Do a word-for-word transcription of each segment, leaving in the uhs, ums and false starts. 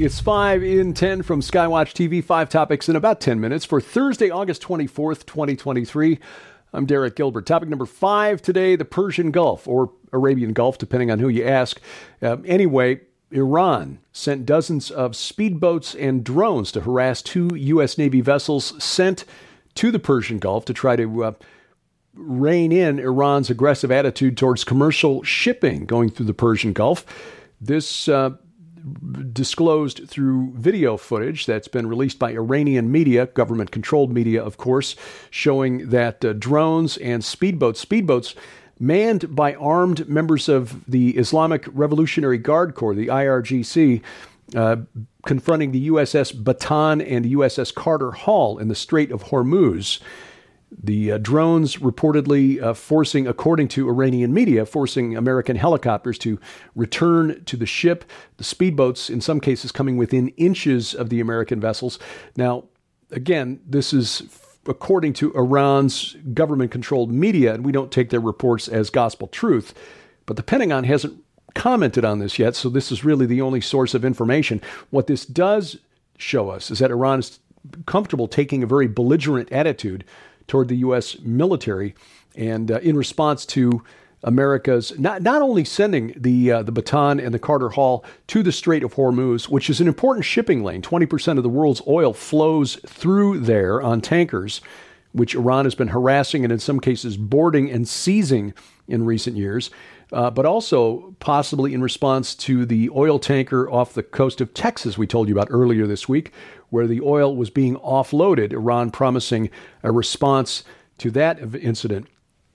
It's five in ten from Skywatch T V, five topics in about ten minutes for Thursday, August twenty-fourth, twenty twenty-three. I'm Derek Gilbert. Topic number five today, the Persian Gulf, or Arabian Gulf, depending on who you ask. Uh, anyway, Iran sent dozens of speedboats and drones to harass two U S Navy vessels sent to the Persian Gulf to try to uh, rein in Iran's aggressive attitude towards commercial shipping going through the Persian Gulf. This uh, disclosed through video footage that's been released by Iranian media, government-controlled media, of course, showing that uh, drones and speedboats, speedboats manned by armed members of the Islamic Revolutionary Guard Corps, the I R G C, uh, confronting the U S S Bataan and the U S S Carter Hall in the Strait of Hormuz. The uh, drones reportedly uh, forcing, according to Iranian media, forcing American helicopters to return to the ship. The speedboats, in some cases, coming within inches of the American vessels. Now, again, this is f- according to Iran's government-controlled media, and we don't take their reports as gospel truth. But the Pentagon hasn't commented on this yet, so this is really the only source of information. What this does show us is that Iran is comfortable taking a very belligerent attitude toward the U S military, and uh, in response to America's not not only sending the uh, the Bataan and the Carter Hall to the Strait of Hormuz, which is an important shipping lane. twenty percent of the world's oil flows through there on tankers, which Iran has been harassing and in some cases boarding and seizing in recent years, uh, but also possibly in response to the oil tanker off the coast of Texas we told you about earlier this week, where the oil was being offloaded, Iran promising a response to that incident.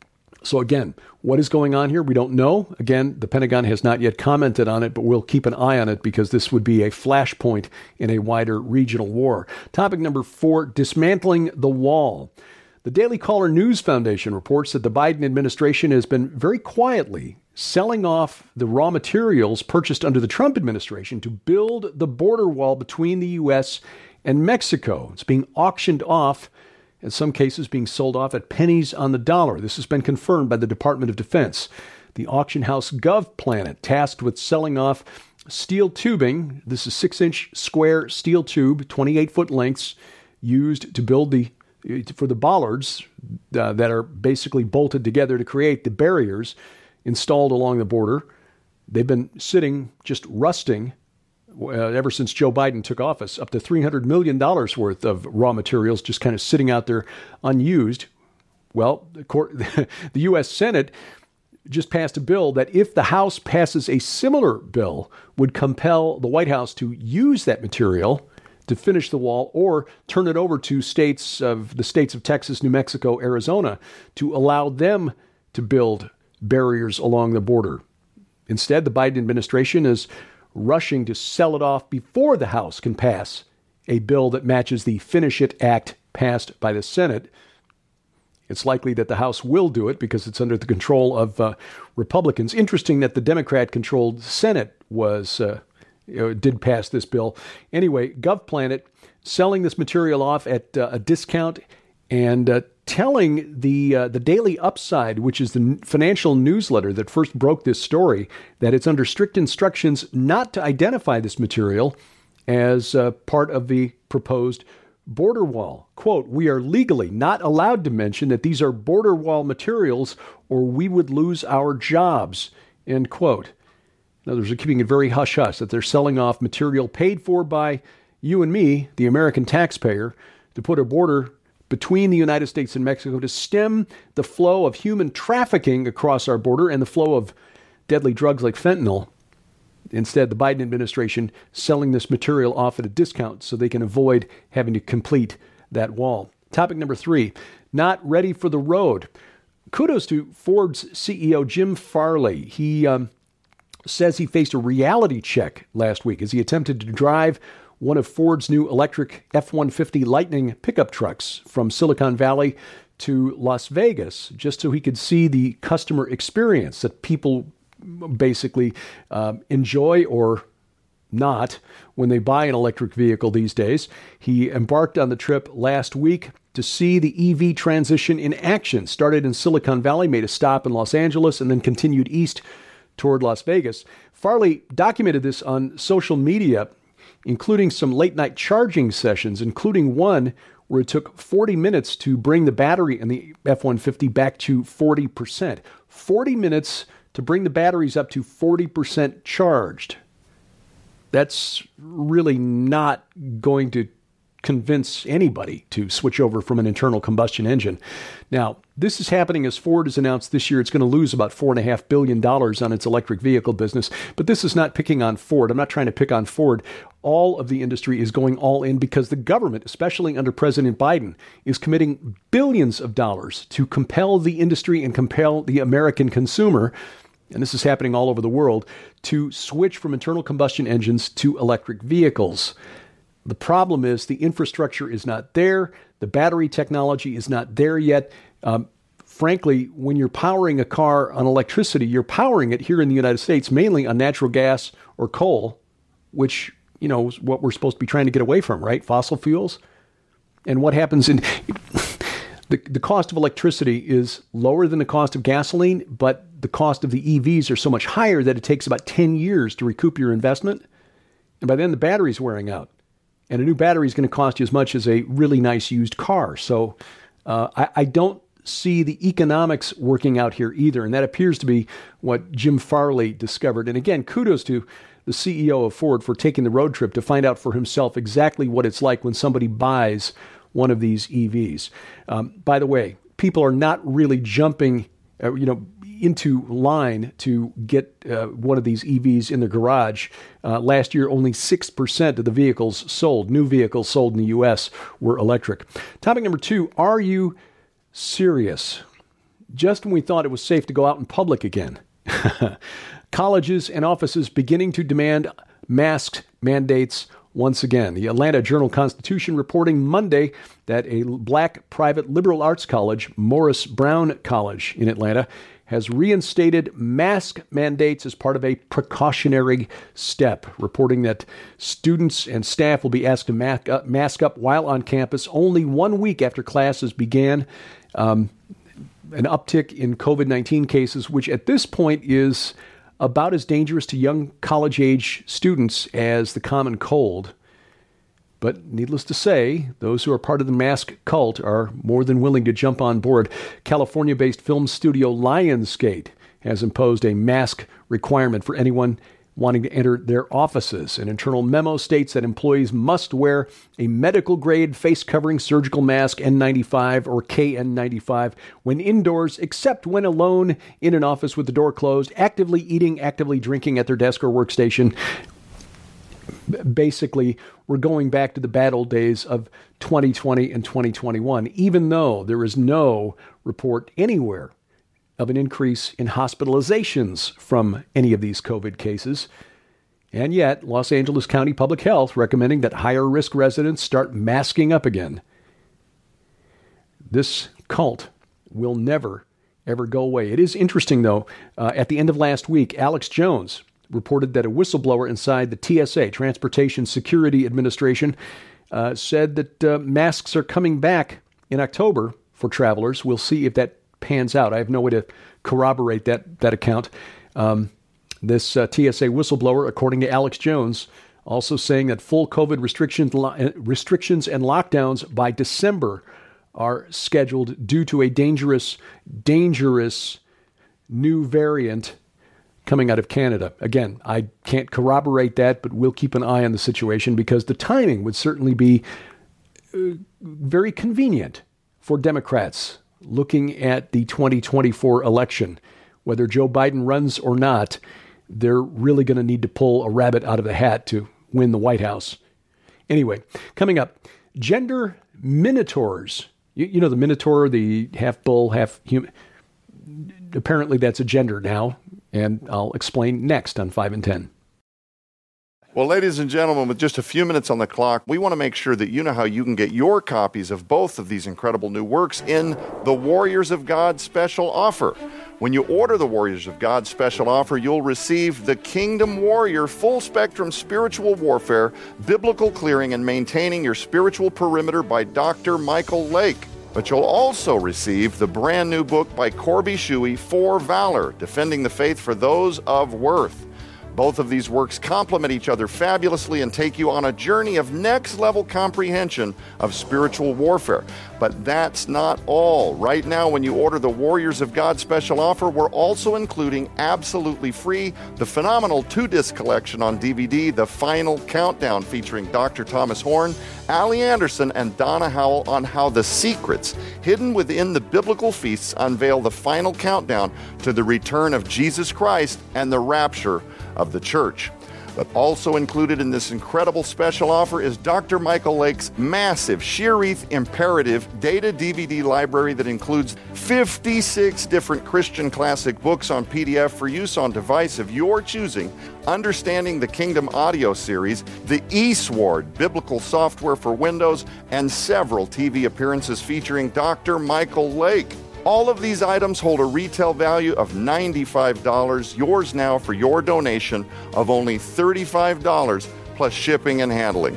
So again, what is going on here? We don't know. Again, the Pentagon has not yet commented on it, but we'll keep an eye on it because this would be a flashpoint in a wider regional war. Topic number four, dismantling the wall. The Daily Caller News Foundation reports that the Biden administration has been very quietly selling off the raw materials purchased under the Trump administration to build the border wall between the U S and Mexico. It's being auctioned off, in some cases being sold off at pennies on the dollar. This has been confirmed by the Department of Defense. The auction house GovPlanet, tasked with selling off steel tubing. This is six-inch square steel tube, twenty-eight foot lengths, used to build the for the bollards uh, that are basically bolted together to create the barriers installed along the border. They've been sitting, just rusting, uh, ever since Joe Biden took office, up to three hundred million dollars worth of raw materials just kind of sitting out there unused. Well, the, court, the U S Senate just passed a bill that if the House passes a similar bill, would compel the White House to use that material to finish the wall or turn it over to states of the states of Texas, New Mexico, Arizona to allow them to build barriers along the border. Instead, the Biden administration is rushing to sell it off before the House can pass a bill that matches the Finish It Act passed by the Senate. It's likely that the House will do it because it's under the control of uh, Republicans. Interesting that the Democrat-controlled Senate was uh, you know, did pass this bill. Anyway, GovPlanet selling this material off at uh, a discount and uh, telling the uh, the Daily Upside, which is the financial newsletter that first broke this story, that it's under strict instructions not to identify this material as uh, part of the proposed border wall. Quote, "We are legally not allowed to mention that these are border wall materials or we would lose our jobs," end quote. In other words, they're keeping it very hush-hush, that they're selling off material paid for by you and me, the American taxpayer, to put a border between the United States and Mexico to stem the flow of human trafficking across our border and the flow of deadly drugs like fentanyl. Instead, the Biden administration selling this material off at a discount so they can avoid having to complete that wall. Topic number three, not ready for the road. Kudos to Ford's C E O Jim Farley. He um, says he faced a reality check last week as he attempted to drive one of Ford's new electric F one fifty Lightning pickup trucks from Silicon Valley to Las Vegas, just so he could see the customer experience that people basically um, enjoy or not when they buy an electric vehicle these days. He embarked on the trip last week to see the E V transition in action. Started in Silicon Valley, made a stop in Los Angeles, and then continued east toward Las Vegas. Farley documented this on social media. including some late-night charging sessions, including one where it took forty minutes to bring the battery in the F one fifty back to forty percent. forty minutes to bring the batteries up to forty percent charged. That's really not going to convince anybody to switch over from an internal combustion engine. Now, this is happening as Ford has announced this year it's going to lose about four point five billion dollars on its electric vehicle business. But this is not picking on Ford. I'm not trying to pick on Ford. All of the industry is going all in because the government, especially under President Biden, is committing billions of dollars to compel the industry and compel the American consumer, and this is happening all over the world, to switch from internal combustion engines to electric vehicles. The problem is the infrastructure is not there. The battery technology is not there yet. Um, frankly, when you're powering a car on electricity, you're powering it here in the United States mainly on natural gas or coal, which, you know, is what we're supposed to be trying to get away from, right? Fossil fuels. And what happens in the, the cost of electricity is lower than the cost of gasoline, but the cost of the E Vs are so much higher that it takes about ten years to recoup your investment. And by then the battery's wearing out. And a new battery is going to cost you as much as a really nice used car. So uh, I, I don't see the economics working out here either. And that appears to be what Jim Farley discovered. And again, kudos to the C E O of Ford for taking the road trip to find out for himself exactly what it's like when somebody buys one of these E Vs. Um, by the way, people are not really jumping, uh, you know, into line to get uh, one of these E Vs in their garage. Uh, last year, only six percent of the vehicles sold, new vehicles sold in the U S, were electric. Topic number two, are you serious? Just when we thought it was safe to go out in public again. Colleges and offices beginning to demand mask mandates once again. The Atlanta Journal-Constitution reporting Monday that a black private liberal arts college, Morris Brown College in Atlanta, has reinstated mask mandates as part of a precautionary step, reporting that students and staff will be asked to mask up, mask up while on campus only one week after classes began. Um, an uptick in COVID nineteen cases, which at this point is about as dangerous to young college-age students as the common cold. But needless to say, those who are part of the mask cult are more than willing to jump on board. California-based film studio Lionsgate has imposed a mask requirement for anyone wanting to enter their offices. An internal memo states that employees must wear a medical-grade face-covering surgical mask N ninety-five or K N ninety-five when indoors, except when alone in an office with the door closed, actively eating, actively drinking at their desk or workstation. Basically, we're going back to the bad old days of twenty twenty and twenty twenty-one, even though there is no report anywhere of an increase in hospitalizations from any of these COVID cases. And yet, Los Angeles County Public Health recommending that higher risk residents start masking up again. This cult will never, ever go away. It is interesting, though, uh, at the end of last week, Alex Jones reported that a whistleblower inside the T S A, Transportation Security Administration, uh, said that uh, masks are coming back in October for travelers. We'll see if that pans out. I have no way to corroborate that that account. Um, this uh, T S A whistleblower, according to Alex Jones, also saying that full COVID restrictions, lo- restrictions and lockdowns by December are scheduled due to a dangerous, dangerous new variant coming out of Canada. Again, I can't corroborate that, but we'll keep an eye on the situation because the timing would certainly be uh, very convenient for Democrats looking at the twenty twenty-four election. Whether Joe Biden runs or not, they're really going to need to pull a rabbit out of the hat to win the White House. Anyway, coming up, gender minotaurs. You, you know the minotaur, the half bull, half human. Apparently that's a gender now, and I'll explain next on five and ten. Well, ladies and gentlemen, with just a few minutes on the clock, we want to make sure that you know how you can get your copies of both of these incredible new works in the Warriors of God special offer. When you order the Warriors of God special offer, you'll receive the Kingdom Warrior Full Spectrum Spiritual Warfare, Biblical Clearing and Maintaining Your Spiritual Perimeter by Doctor Michael Lake. But you'll also receive the brand new book by Corby Shuey, For Valor, Defending the Faith for Those of Worth. Both of these works complement each other fabulously and take you on a journey of next-level comprehension of spiritual warfare. But that's not all. Right now, when you order the Warriors of God special offer, we're also including absolutely free the phenomenal two-disc collection on D V D, The Final Countdown, featuring Doctor Thomas Horn, Allie Anderson, and Donna Howell on how the secrets hidden within the biblical feasts unveil the final countdown to the return of Jesus Christ and the rapture of the church. But also included in this incredible special offer is Doctor Michael Lake's massive Sheerreef Imperative data D V D library that includes fifty-six different Christian classic books on P D F for use on device of your choosing, Understanding the Kingdom audio series, the eSword biblical software for Windows, and several T V appearances featuring Doctor Michael Lake. All of these items hold a retail value of ninety-five dollars, yours now for your donation of only thirty-five dollars plus shipping and handling.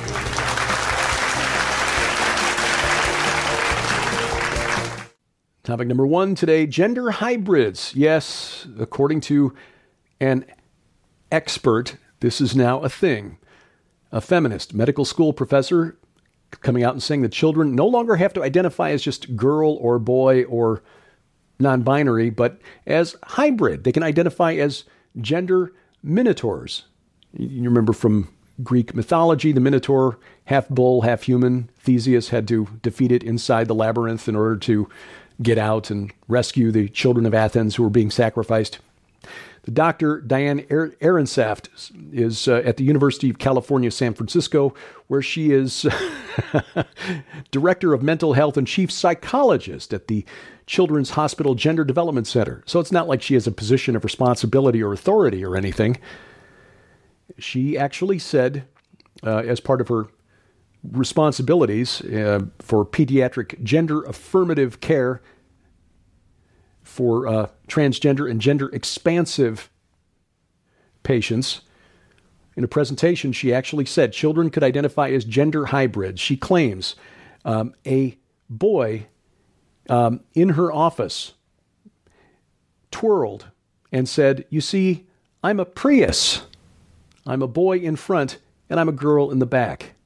Topic number one today, gender hybrids. Yes, according to an expert, this is now a thing. A feminist medical school professor coming out and saying that children no longer have to identify as just girl or boy or non-binary, but as hybrid. They can identify as gender minotaurs. You remember from Greek mythology, the minotaur, half bull, half human. Theseus had to defeat it inside the labyrinth in order to get out and rescue the children of Athens who were being sacrificed. The Doctor Diane Ehrensaft is uh, at the University of California, San Francisco, where she is Director of Mental Health and Chief Psychologist at the Children's Hospital Gender Development Center. So it's not like she has a position of responsibility or authority or anything. She actually said, uh, as part of her responsibilities uh, for pediatric gender affirmative care for uh, transgender and gender expansive patients. In a presentation, she actually said children could identify as gender hybrids. She claims um, a boy um, in her office twirled and said, "You see, I'm a Prius. I'm a boy in front and I'm a girl in the back."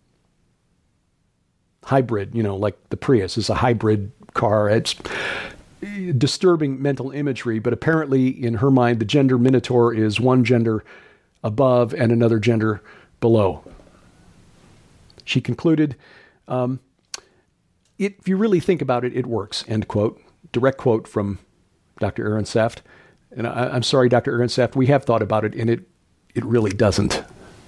Hybrid, you know, like the Prius is a hybrid car. It's disturbing mental imagery, but apparently in her mind, the gender minotaur is one gender above and another gender below. She concluded, um, it, if you really think about it, it works, end quote. Direct quote from Doctor Ehrensaft. And I, I'm sorry, Doctor Ehrensaft, we have thought about it, and it, it really doesn't.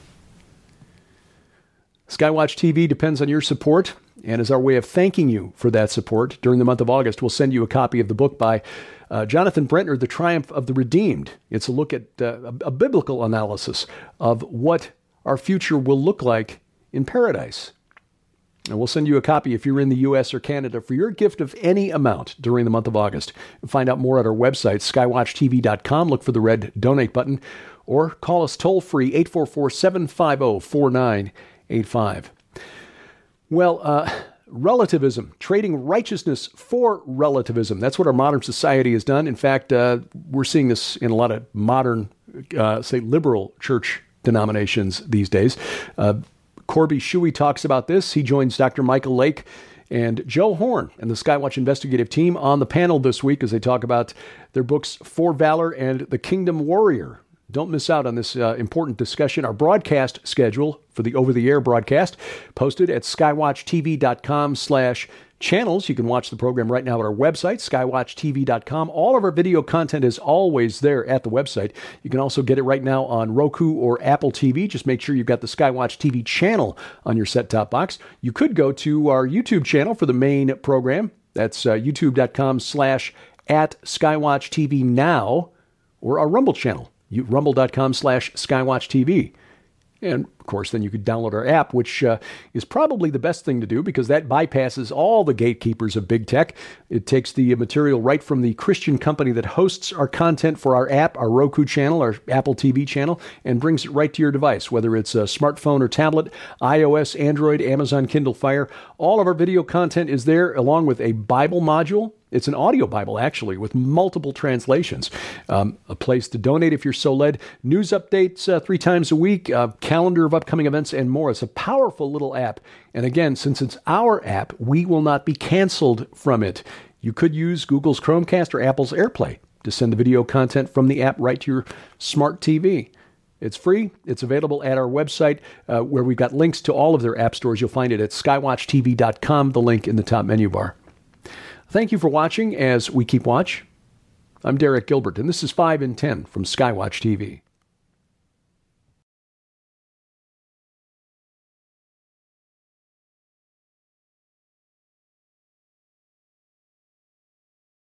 Skywatch T V depends on your support, and as our way of thanking you for that support, during the month of August, we'll send you a copy of the book by uh, Jonathan Brentner, The Triumph of the Redeemed. It's a look at uh, a, a biblical analysis of what our future will look like in paradise. And we'll send you a copy if you're in the U S or Canada for your gift of any amount during the month of August. Find out more at our website, skywatch t v dot com. Look for the red donate button, or call us toll-free, eight four four, seven five zero, four nine eight five. Well, uh, relativism, trading righteousness for relativism. That's what our modern society has done. In fact, uh, we're seeing this in a lot of modern, uh, say, liberal church denominations these days. Uh, Corby Shuey talks about this. He joins Doctor Michael Lake and Joe Horn and the Skywatch investigative team on the panel this week as they talk about their books, For Valor and The Kingdom Warrior. Don't miss out on this uh, important discussion. Our broadcast schedule for the over-the-air broadcast posted at skywatch t v dot com slash channels. You can watch the program right now at our website, skywatch t v dot com. All of our video content is always there at the website. You can also get it right now on Roku or Apple T V. Just make sure you've got the Skywatch T V channel on your set-top box. You could go to our YouTube channel for the main program. That's uh, youtube dot com slash at Skywatch T V now, or our Rumble channel, rumble dot com slash Skywatch T V. And of course, then you could download our app, which uh, is probably the best thing to do because that bypasses all the gatekeepers of big tech. It takes the material right from the Christian company that hosts our content for our app, our Roku channel, our Apple T V channel, and brings it right to your device, whether it's a smartphone or tablet, iOS, Android, Amazon Kindle Fire. All of our video content is there, along with a Bible module. It's an audio Bible, actually, with multiple translations. Um, a place to donate if you're so led. News updates uh, three times a week, a calendar of upcoming events, and more. It's a powerful little app. And again, since it's our app, we will not be canceled from it. You could use Google's Chromecast or Apple's AirPlay to send the video content from the app right to your smart T V. It's free. It's available at our website uh, where we've got links to all of their app stores. You'll find it at skywatch T V dot com, the link in the top menu bar. Thank you for watching as we keep watch. I'm Derek Gilbert, and this is five in ten from Skywatch T V.